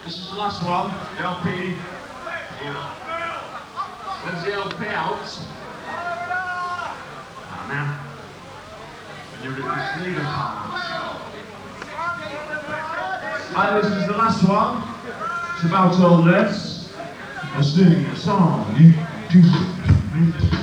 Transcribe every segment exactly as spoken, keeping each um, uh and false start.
This is the last one, the L P. When's the L P out? Ah, now. When you're in the sleeve Right, this is the last one. It's about all this. I'll sing a song. You do it.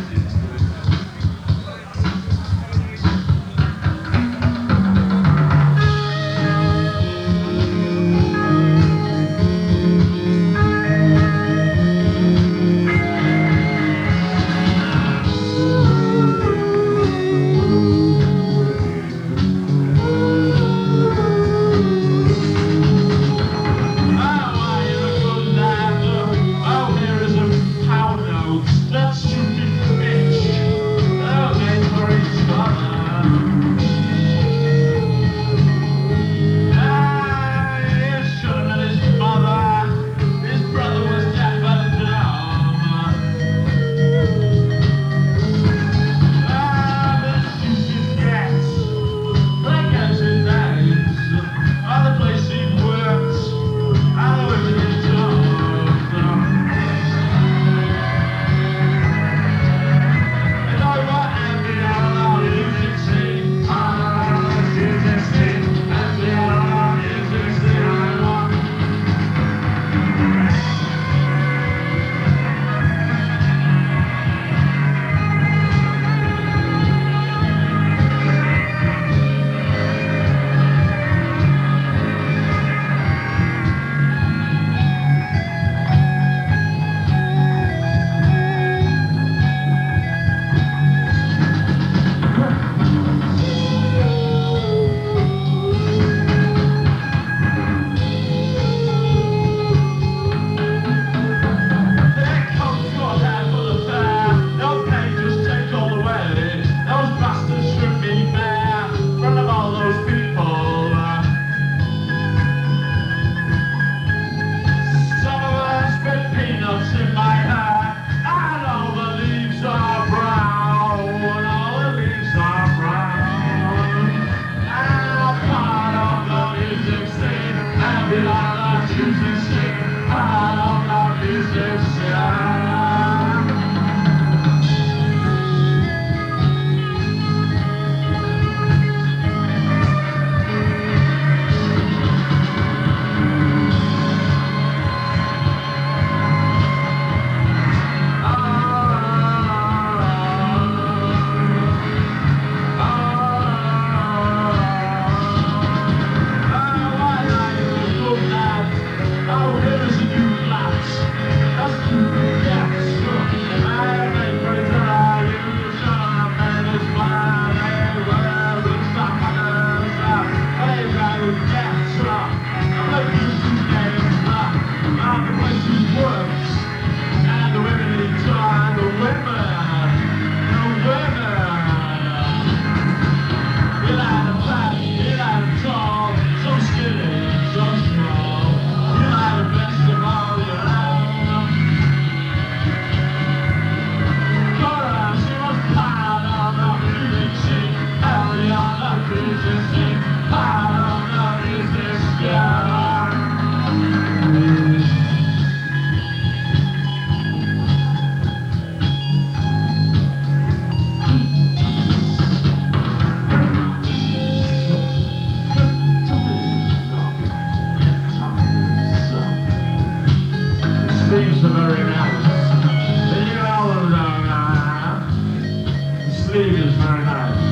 Sleeves are very nice. And you know them down there. The sleeve is very nice.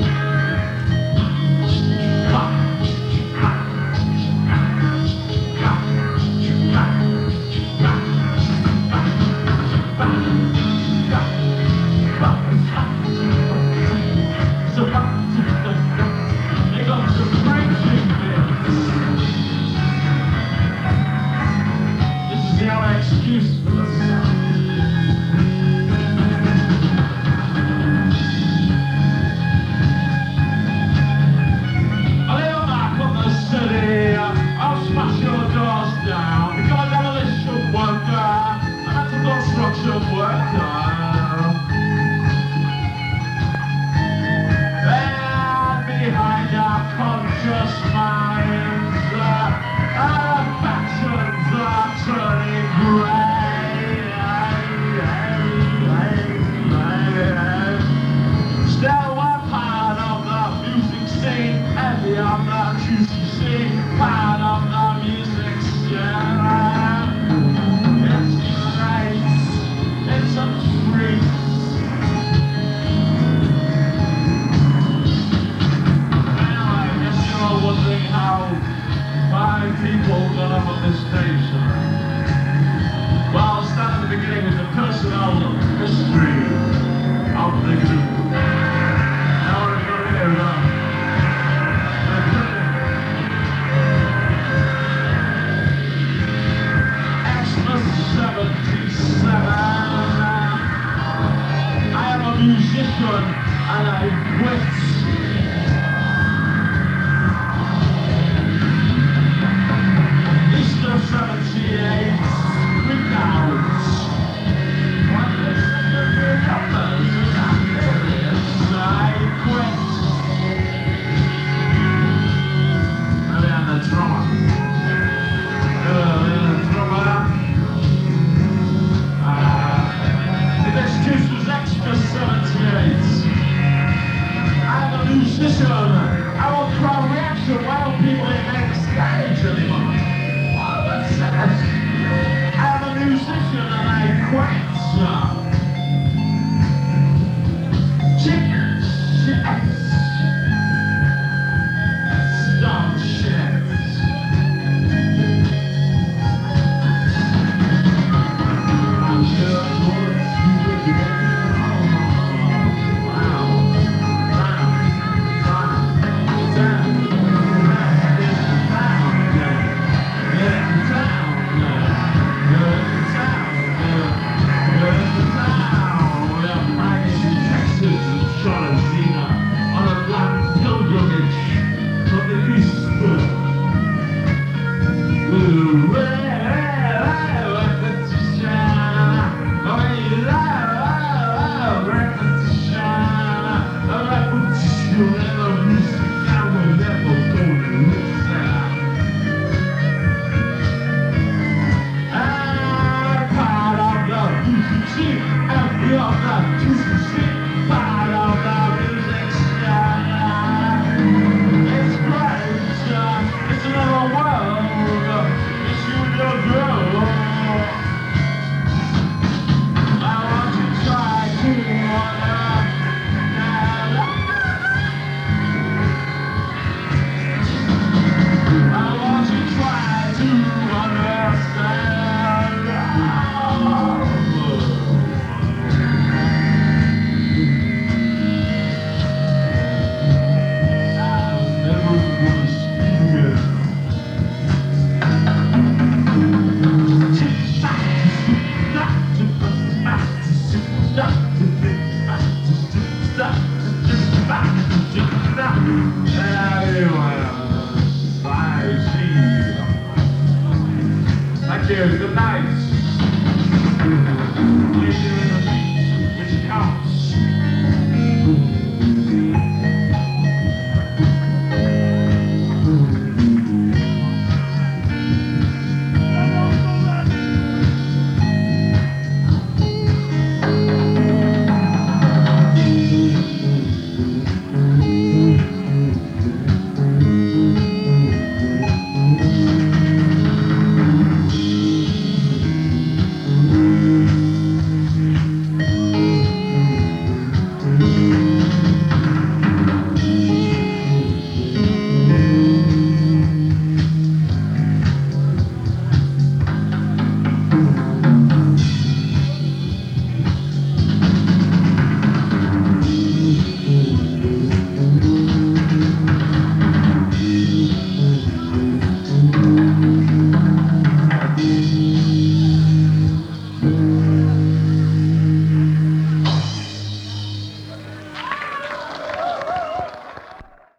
They got some breaking bits. This is the excuse for the this station. Well, I'll start at the beginning with the personal history of the group. Now we're going to hear that. seventy-seven. I am a musician and I quit. Easter seventy-eight, quick out. When the second numbers are serious, I quit. And then the drummer. Uh, the drummer. This juice was extra seventy-eight. I'm a musician. I want crowd reaction. Why don't people in next stage anymore? Oh, what's that? I'm a musician and I quit. Chicken shit. Stop shit. I'm sure. Thank you, good night.